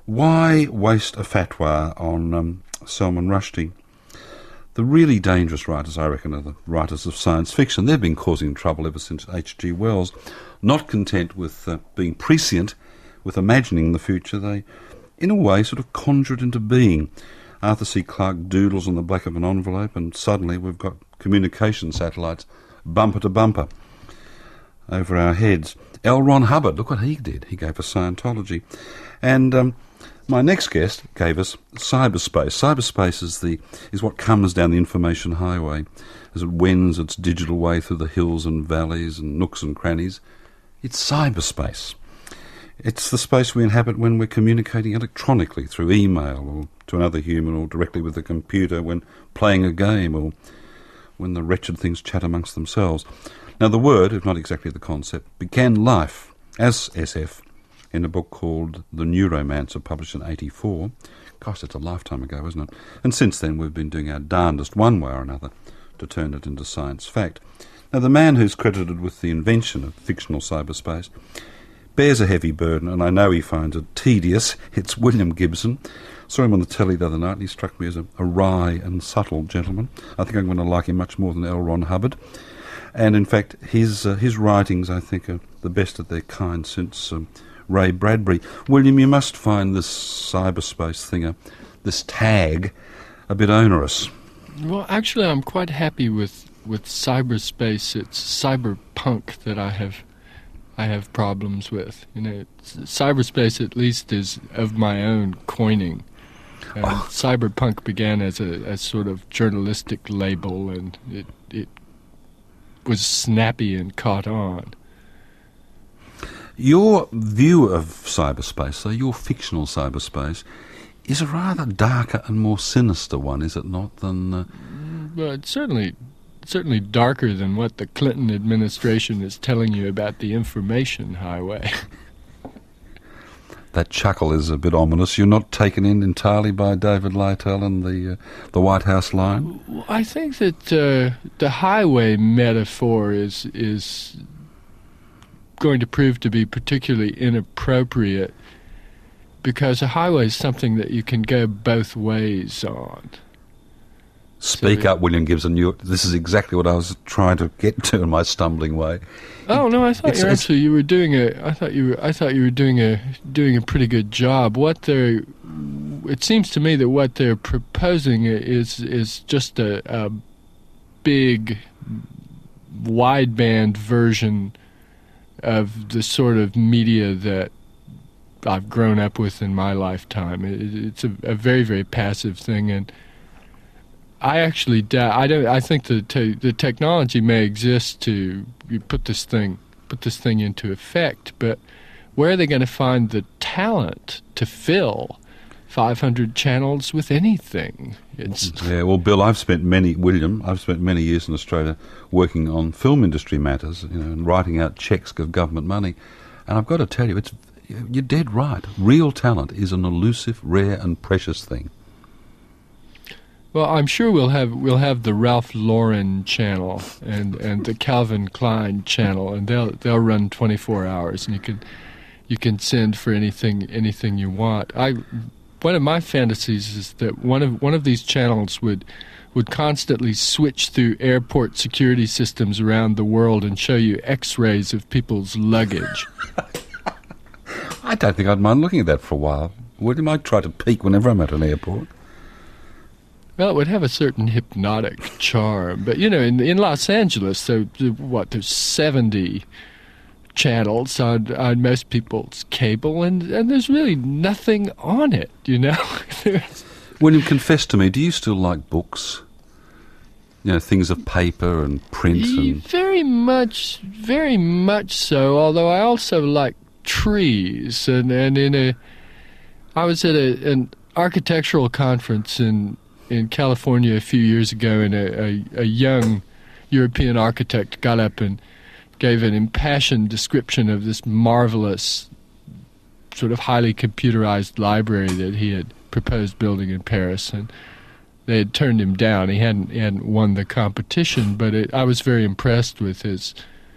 Why waste a fatwa on Salman Rushdie? The really dangerous writers, I reckon, are the writers of science fiction. They've been causing trouble ever since H.G. Wells. Not content with being prescient, with imagining the future, they, in a way, sort of conjure it into being. Arthur C. Clarke doodles on the back of an envelope, and suddenly we've got communication satellites bumper to bumper over our heads. L. Ron Hubbard, look what he did. He gave us Scientology. And my next guest gave us cyberspace. Cyberspace is what comes down the information highway as it wends its digital way through the hills and valleys and nooks and crannies. It's cyberspace. It's the space we inhabit when we're communicating electronically through email or to another human or directly with a computer when playing a game or when the wretched things chat amongst themselves. Now, the word, if not exactly the concept, began life as SF in a book called The Neuromancer, published in 1984. Gosh, that's a lifetime ago, isn't it? And since then, we've been doing our darndest one way or another to turn it into science fact. Now, the man who's credited with the invention of fictional cyberspace bears a heavy burden, and I know he finds it tedious. It's William Gibson. Saw him on the telly the other night, and he struck me as a wry and subtle gentleman. I think I'm going to like him much more than L. Ron Hubbard. And in fact, his writings, I think, are the best of their kind since Ray Bradbury. William, you must find this cyberspace thing, this tag, a bit onerous. Well, actually, I'm quite happy with cyberspace. It's cyberpunk that I have problems with. You know, cyberspace at least is of my own coining. Cyberpunk began as a sort of journalistic label, and it was snappy and caught on. Your view of cyberspace, so your fictional cyberspace, is a rather darker and more sinister one, is it not, than... Well, it's certainly darker than what the Clinton administration is telling you about the information highway. That chuckle is a bit ominous. You're not taken in entirely by David Lytle and the White House line? I think that the highway metaphor is going to prove to be particularly inappropriate because a highway is something that you can go both ways on. Speak up, William Gibson. This is exactly what I was trying to get to in my stumbling way. Oh no, I thought you were doing a pretty good job. It seems to me that what they're proposing is just a big wideband version of the sort of media that I've grown up with in my lifetime. It's a very, very passive thing, and I actually I think the technology may exist to put this thing into effect, but where are they going to find the talent to fill 500 channels with anything? Yeah, well, Bill, I've spent many years in Australia working on film industry matters, and writing out cheques of government money, and I've got to tell you, you're dead right. Real talent is an elusive, rare, and precious thing. Well, I'm sure we'll have the Ralph Lauren channel and the Calvin Klein channel, and they'll run 24 hours, and you can send for anything you want. One of my fantasies is that one of these channels would constantly switch through airport security systems around the world and show you X-rays of people's luggage. I don't think I'd mind looking at that for a while. William, I try to peek whenever I'm at an airport. Well, it would have a certain hypnotic charm. But, in Los Angeles, there's 70 channels on most people's cable, and there's really nothing on it, William, confess to me, do you still like books? Things of paper and print? Very much so, although I also like trees. I was at an architectural conference in California a few years ago, and a young European architect got up and gave an impassioned description of this marvelous, sort of highly computerized library that he had proposed building in Paris, and they had turned him down. He hadn't won the competition, but I was very impressed with his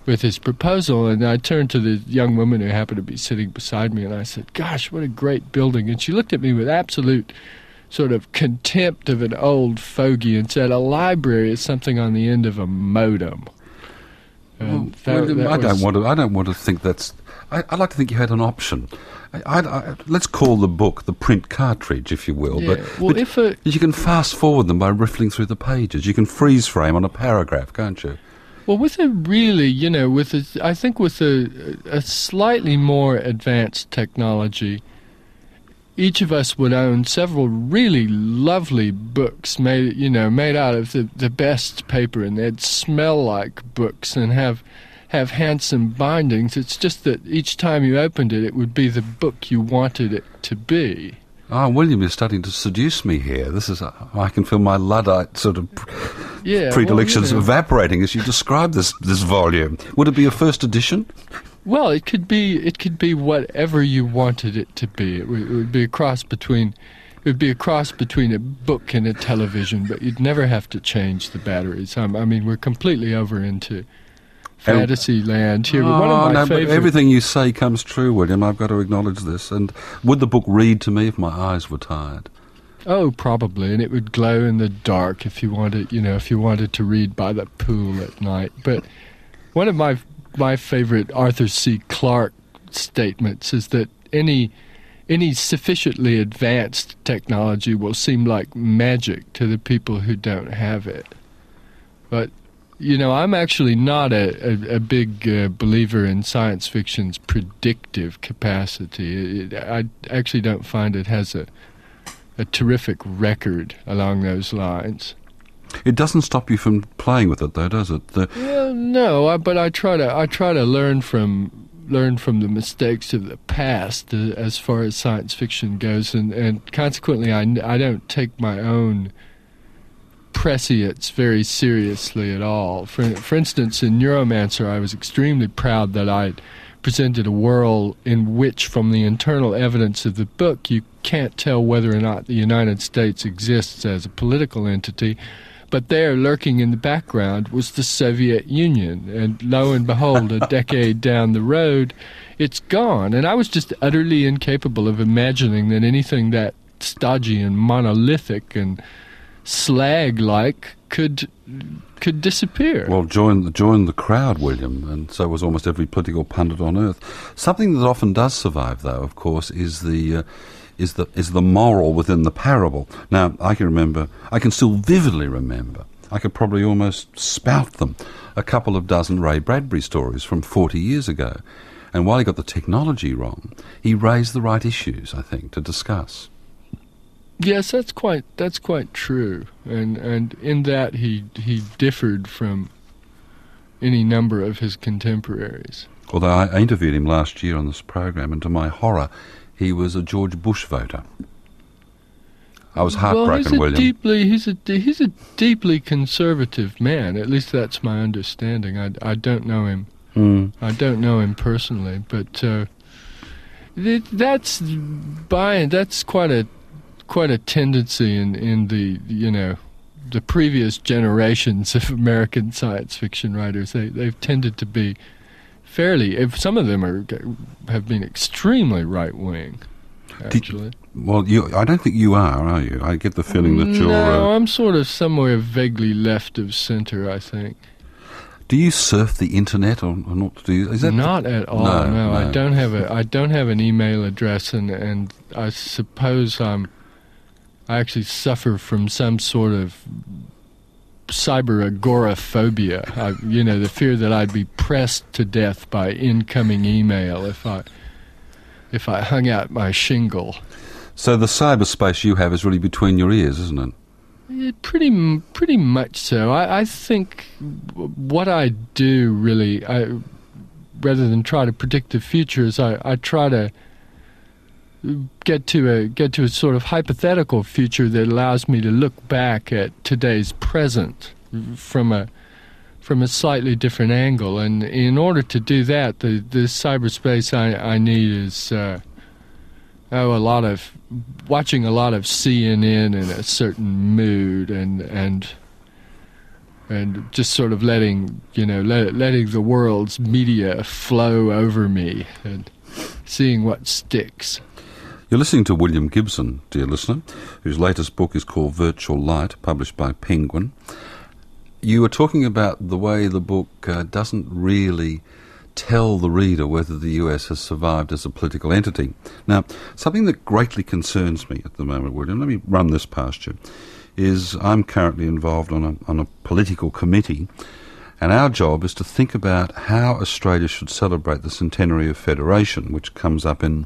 with his proposal, and I turned to the young woman who happened to be sitting beside me, and I said, "Gosh, what a great building!" And she looked at me with absolute sort of contempt of an old fogey and said, "A library is something on the end of a modem." And I don't want to think that's. I'd like to think you had an option. Let's call the book the print cartridge, if you will. Yeah. But you can fast forward them by riffling through the pages. You can freeze frame on a paragraph, can't you? Well, with a really, I think with a slightly more advanced technology, each of us would own several really lovely books made out of the best paper, and they'd smell like books and have handsome bindings. It's just that each time you opened it, it would be the book you wanted it to be. Oh, William, you're starting to seduce me here. I can feel my Luddite sort of predilections evaporating as you describe this volume. Would it be a first edition? Well, it could be whatever you wanted it to be. It would be a cross between a book and a television, but you'd never have to change the batteries. I mean, we're completely over into fantasy land here. But one of my favorite... but everything you say comes true, William. I've got to acknowledge this. And would the book read to me if my eyes were tired? Oh, probably, and it would glow in the dark if you wanted to read by the pool at night. But one of my favorite Arthur C. Clarke statements is that any sufficiently advanced technology will seem like magic to the people who don't have it. But, I'm actually not a big believer in science fiction's predictive capacity. I actually don't find it has a terrific record along those lines. It doesn't stop you from playing with it, though, does it? Well, no, but I try to learn from the mistakes of the past as far as science fiction goes, and consequently, I don't take my own prescience very seriously at all. For instance, in Neuromancer, I was extremely proud that I'd presented a world in which, from the internal evidence of the book, you can't tell whether or not the United States exists as a political entity, but there, lurking in the background, was the Soviet Union, and lo and behold, a decade down the road, it's gone. And I was just utterly incapable of imagining that anything that stodgy and monolithic and slag-like could disappear. Well, join the crowd, William, and so was almost every political pundit on earth. Something that often does survive, though, of course, is the moral within the parable. Now, I can still vividly remember, I could probably almost spout them, a couple of dozen Ray Bradbury stories from 40 years ago. And while he got the technology wrong, he raised the right issues, I think, to discuss. Yes, that's quite true, and in that he differed from any number of his contemporaries. Although I interviewed him last year on this program, and to my horror, he was a George Bush voter. I was heartbroken, William. He's a deeply conservative man. At least that's my understanding. I don't know him. I don't know him personally, but that's quite a tendency in the previous generations of American science fiction writers. They've tended to be fairly. Some of them have been extremely right wing. Actually, I don't think you are you? I get the feeling that you're. No, I'm sort of somewhere vaguely left of center, I think. Do you surf the internet or not? Not at all. No, I don't have an email address, and I suppose I actually suffer from some sort of cyber agoraphobia. The fear that I'd be pressed to death by incoming email if I hung out my shingle. So the cyberspace you have is really between your ears, isn't it? Pretty much so. I think what I do really, rather than try to predict the future, is I try to get to a sort of hypothetical future that allows me to look back at today's present from a slightly different angle. And in order to do that, the cyberspace I need is watching a lot of CNN in a certain mood and and just sort of letting the world's media flow over me and seeing what sticks. You're listening to William Gibson, dear listener, whose latest book is called Virtual Light, published by Penguin. You were talking about the way the book doesn't really tell the reader whether the US has survived as a political entity. Now, something that greatly concerns me at the moment, William, let me run this past you, is I'm currently involved on a political committee, and our job is to think about how Australia should celebrate the centenary of Federation, which comes up in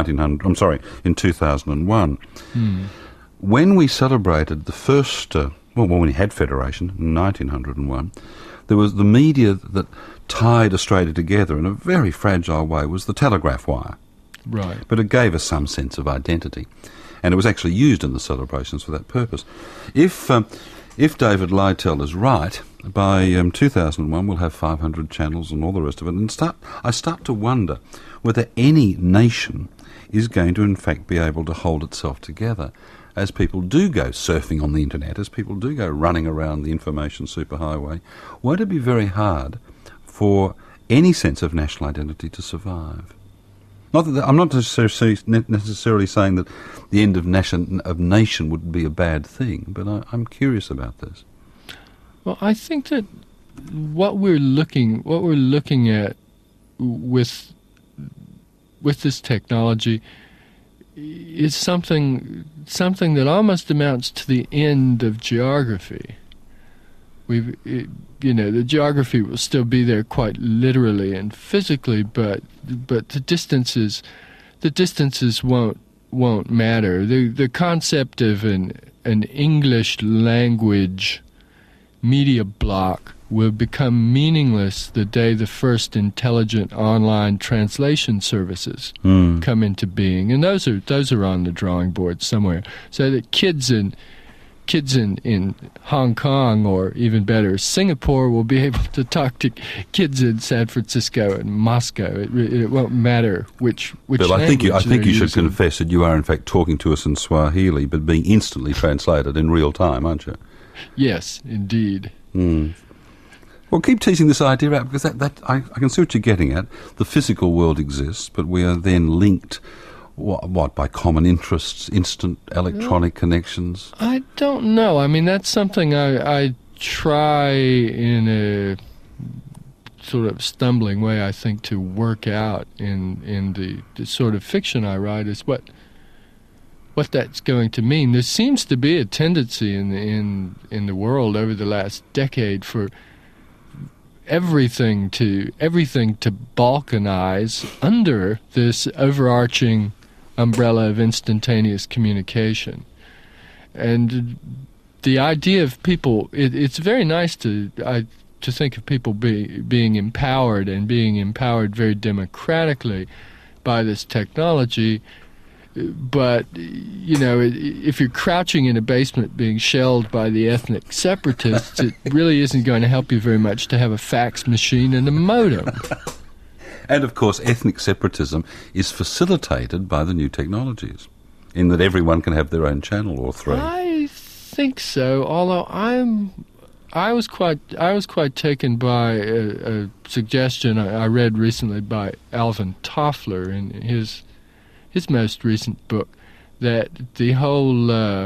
2001. When we celebrated the first, when we had Federation in 1901, there was the media that tied Australia together in a very fragile way was the telegraph wire. Right. But it gave us some sense of identity, and it was actually used in the celebrations for that purpose. If David Lytell is right, by 2001 we'll have 500 channels and all the rest of it, and I start to wonder whether any nation is going to in fact be able to hold itself together as people do go surfing on the internet, as people do go running around the information superhighway. Won't it be very hard for any sense of national identity to survive? I'm not necessarily saying that the end of nation would be a bad thing, but I'm curious about this. Well, I think that what we're looking at with this technology is something that almost amounts to the end of geography. The geography will still be there quite literally and physically, but the distances won't matter. The concept of an English language media block will become meaningless the day the first intelligent online translation services come into being, and those are on the drawing board somewhere. So that kids in Hong Kong, or even better, Singapore, will be able to talk to kids in San Francisco and Moscow. It won't matter which Bill, language I think you should using. confess that you are in fact talking to us in Swahili, but being instantly translated in real time, aren't you? Yes, indeed. Well, keep teasing this idea out, because I can see what you're getting at. The physical world exists, but we are then linked, by common interests, instant electronic connections? I don't know. I mean, that's something I try in a sort of stumbling way, I think, to work out in the sort of fiction I write, is what that's going to mean. There seems to be a tendency in the world over the last decade for everything to balkanize under this overarching umbrella of instantaneous communication. And the idea of people, it's very nice to think of people being empowered, and being empowered very democratically by this technology. But, if you're crouching in a basement being shelled by the ethnic separatists, it really isn't going to help you very much to have a fax machine and a modem. And, of course, ethnic separatism is facilitated by the new technologies, in that everyone can have their own channel or three. I think so, although I was quite taken by a suggestion I read recently by Alvin Toffler in his most recent book, that the whole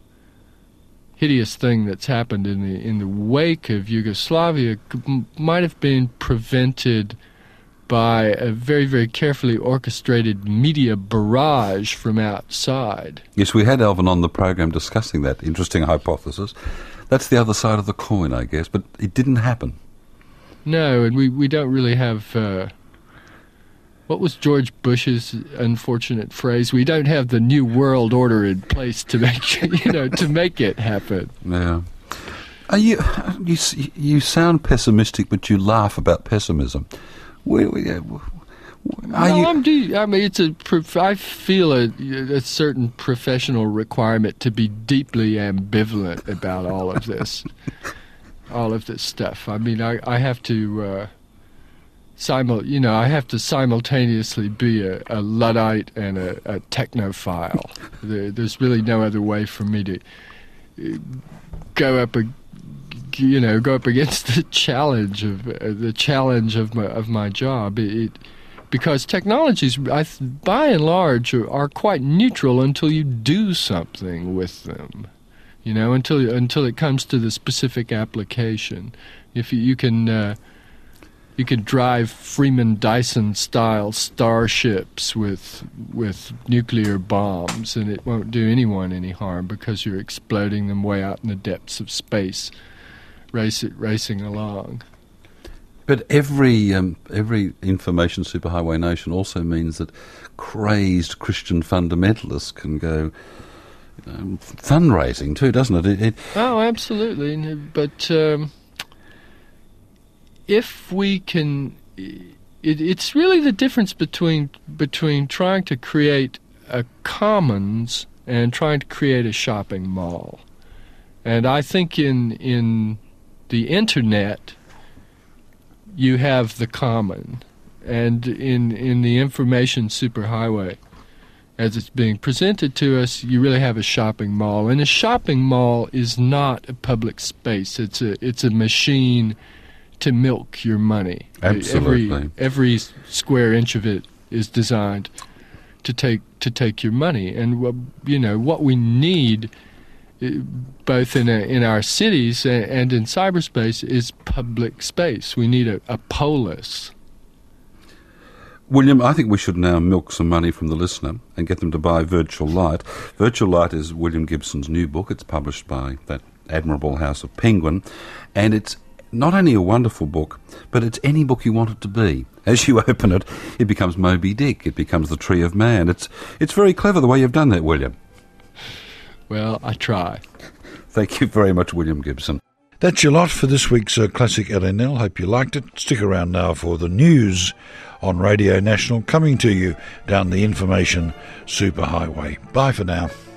hideous thing that's happened in the wake of Yugoslavia might have been prevented by a very, very carefully orchestrated media barrage from outside. Yes, we had Alvin on the program discussing that interesting hypothesis. That's the other side of the coin, I guess, but it didn't happen. No, and we don't really have... what was George Bush's unfortunate phrase? We don't have the new world order in place to make to make it happen. Yeah. You sound pessimistic, but you laugh about pessimism. I feel a certain professional requirement to be deeply ambivalent about all of this, stuff. I mean, I have to. I have to simultaneously be a Luddite and a technophile. There's really no other way for me to go up go up against the challenge of my job. Because technologies, by and large, are quite neutral until you do something with them. Until it comes to the specific application. If you can drive Freeman Dyson style starships with nuclear bombs, and it won't do anyone any harm because you're exploding them way out in the depths of space, racing along. But every information superhighway nation also means that crazed Christian fundamentalists can go fundraising too, doesn't it? Oh, absolutely. But if we can, it's really the difference between trying to create a commons and trying to create a shopping mall. And I think in the internet, you have the common, and in the information superhighway, as it's being presented to us, you really have a shopping mall. And a shopping mall is not a public space. It's a machine to milk your money. Absolutely. Every square inch of it is designed to take your money. And what we need, both in our cities and in cyberspace, is public space. We need a polis. William, I think we should now milk some money from the listener and get them to buy Virtual Light. Virtual Light is William Gibson's new book. It's published by that admirable house of Penguin, and it's not only a wonderful book, but it's any book you want it to be. As you open it, it becomes Moby Dick. It becomes The Tree of Man. It's very clever the way you've done that, William. Well, I try. Thank you very much, William Gibson. That's your lot for this week's Classic LNL. Hope you liked it. Stick around now for the news on Radio National, coming to you down the information superhighway. Bye for now.